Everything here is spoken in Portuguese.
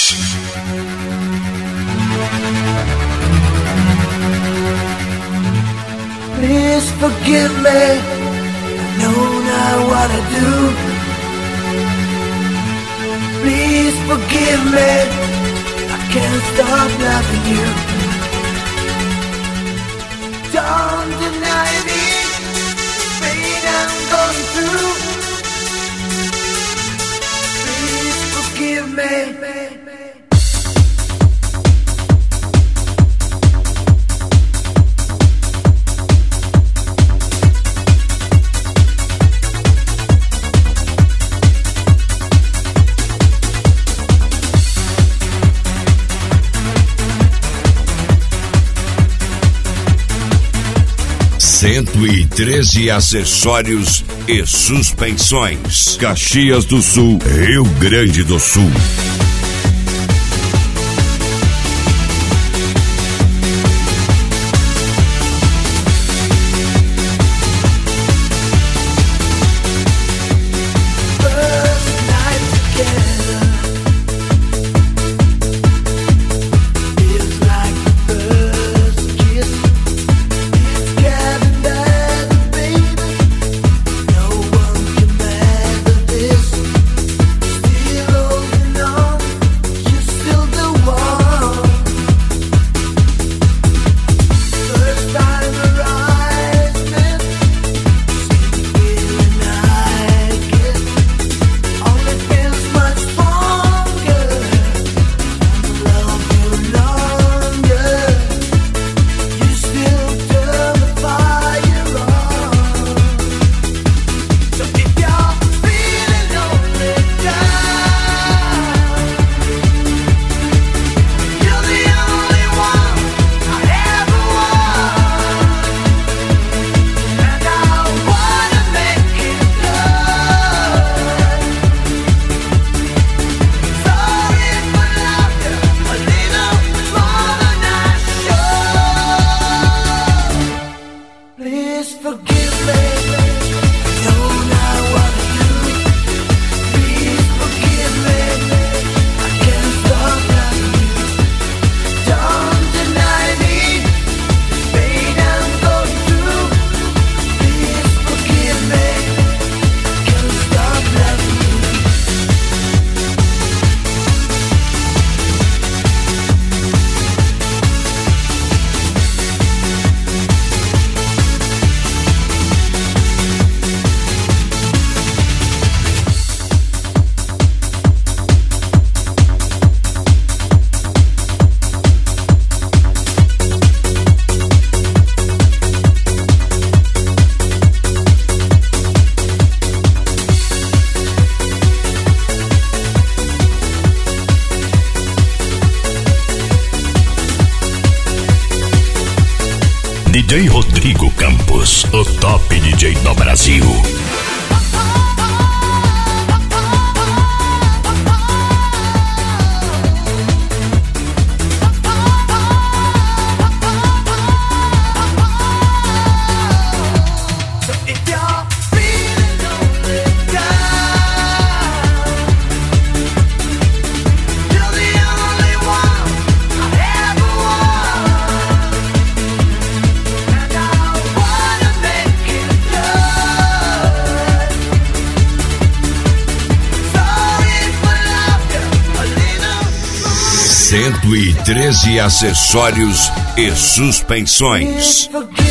Please forgive me, I know not what I do. Please forgive me, I can't stop loving you. Don't deny me the pain I'm going through. Please forgive me. Cento e 13 acessórios e suspensões. Caxias do Sul, Rio Grande do Sul. DJ Rodrigo Campos, o top DJ do Brasil. Cento e 13 acessórios e suspensões.